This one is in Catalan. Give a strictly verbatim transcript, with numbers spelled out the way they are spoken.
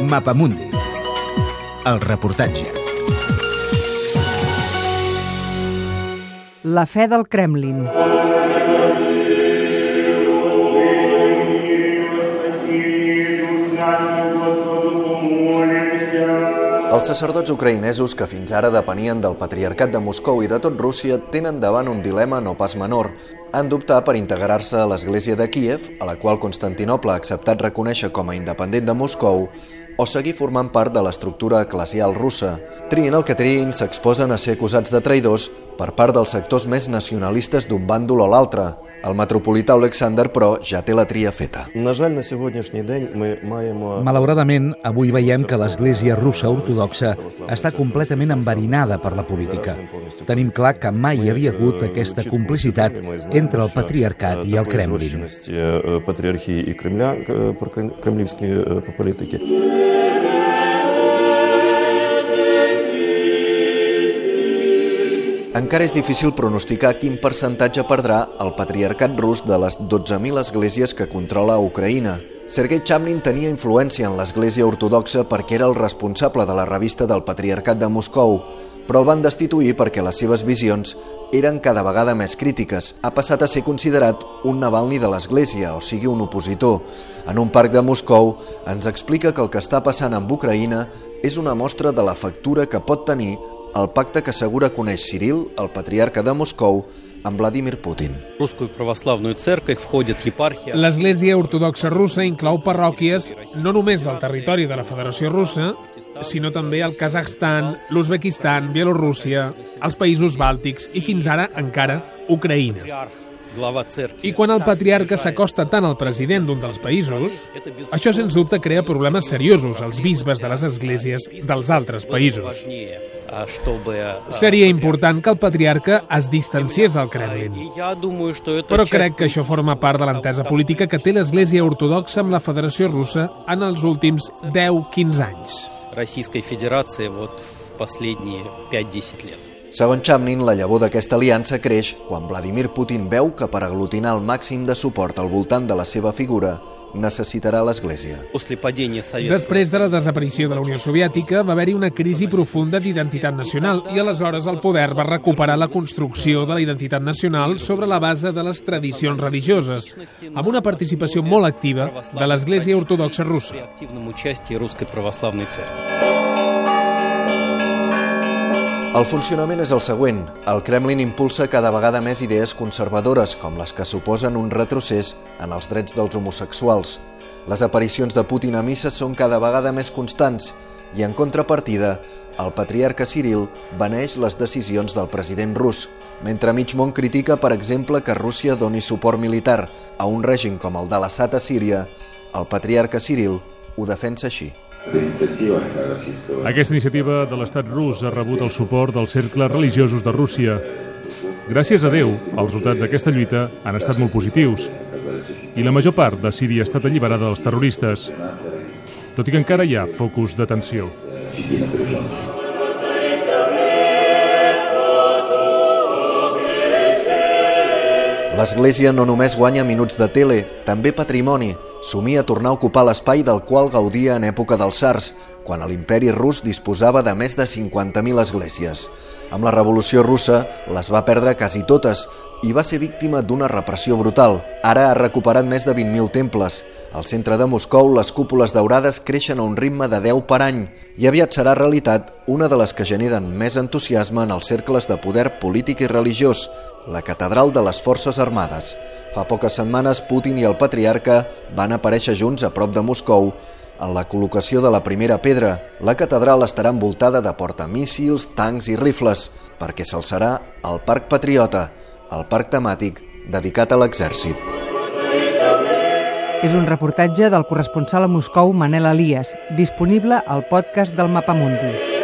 Mapamundi. El reportatge. La fe del Kremlin. Els sacerdots ucraïnesos que fins ara depenien del patriarcat de Moscou i de tot Rússia tenen davant un dilema no pas menor. Han d'optar per integrar-se a l'Església de Kíev, a la qual Constantinoble ha acceptat reconèixer com a independent de Moscou, o seguir formant part de l'estructura eclesial russa. Triïn el que triïn, s'exposen a ser acusats de traïdors per part dels sectors més nacionalistes d'un bàndol o l'altre. El metropolità Alexander, però, ja té la tria feta. Malauradament, avui veiem que l'Església russa ortodoxa està completament enverinada per la política. Tenim clar que mai hi havia hagut aquesta complicitat entre el patriarcat i el Kremlin. Encara és difícil pronosticar quin percentatge perdrà el patriarcat rus de les dotze mil esglésies que controla Ucraïna. Sergei Chamnin tenia influència en l'església ortodoxa perquè era el responsable de la revista del patriarcat de Moscou, però el van destituir perquè les seves visions eren cada vegada més crítiques. Ha passat a ser considerat un Navalny de l'església, o sigui, un opositor. En un parc de Moscou ens explica que el que està passant amb Ucraïna és una mostra de la factura que pot tenir el pacte que assegura coneix Ciril, el patriarca de Moscou, amb Vladimir Putin. L'Església Ortodoxa Russa inclou parròquies no només del territori de la Federació Russa, sinó també el Kazakhstan, l'Uzbekistan, Bielorússia, els països bàltics i fins ara encara Ucraïna. I quan el patriarca s'acosta tant al president d'un dels països, això sens dubte crea problemes seriosos als bisbes de les esglésies dels altres països. Seria important que el patriarca es distanciés del Kremlin, però crec que això forma part de l'entesa política que té l'Església Ortodoxa amb la Federació Russa en els últims deu a quinze anys. Segons Chamnin, la llavor d'aquesta aliança creix quan Vladimir Putin veu que per aglutinar el màxim de suport al voltant de la seva figura necessitarà l'Església. Després de la desaparició de la Unió Soviètica va haver-hi una crisi profunda d'identitat nacional i aleshores el poder va recuperar la construcció de la identitat nacional sobre la base de les tradicions religioses, amb una participació molt activa de l'Església Ortodoxa Russa. El funcionament és el següent. El Kremlin impulsa cada vegada més idees conservadores, com les que suposen un retrocés en els drets dels homosexuals. Les aparicions de Putin a misses són cada vegada més constants i, en contrapartida, el patriarca Ciril beneeix les decisions del president rus, mentre mig món critica, per exemple, que Rússia doni suport militar a un règim com el de l'Assad a Síria. El patriarca Ciril ho defensa així. Aquesta iniciativa de l'estat rus ha rebut el suport dels cercles religiosos de Rússia. Gràcies a Déu, els resultats d'aquesta lluita han estat molt positius i la major part de Síria ha estat alliberada dels terroristes, tot i que encara hi ha focus de tensió. L'Església no només guanya minuts de tele, també patrimoni. Somia tornar a ocupar l'espai del qual gaudia en època dels tsars, quan l'imperi rus disposava de més de cinquanta mil esglésies. Amb la Revolució Russa les va perdre quasi totes i va ser víctima d'una repressió brutal. Ara ha recuperat més de vint mil temples. Al centre de Moscou, les cúpules daurades creixen a un ritme de deu per any i aviat serà realitat una de les que generen més entusiasme en els cercles de poder polític i religiós, la Catedral de les Forces Armades. Fa poques setmanes, Putin i el patriarca van aparèixer junts a prop de Moscou en la col·locació de la primera pedra. La catedral estarà envoltada de portamíssils, tancs i rifles, perquè s'alçarà el Parc Patriota, el parc temàtic dedicat a l'exèrcit. És un reportatge del corresponsal a Moscou, Manel Elias, disponible al podcast del Mapamundi.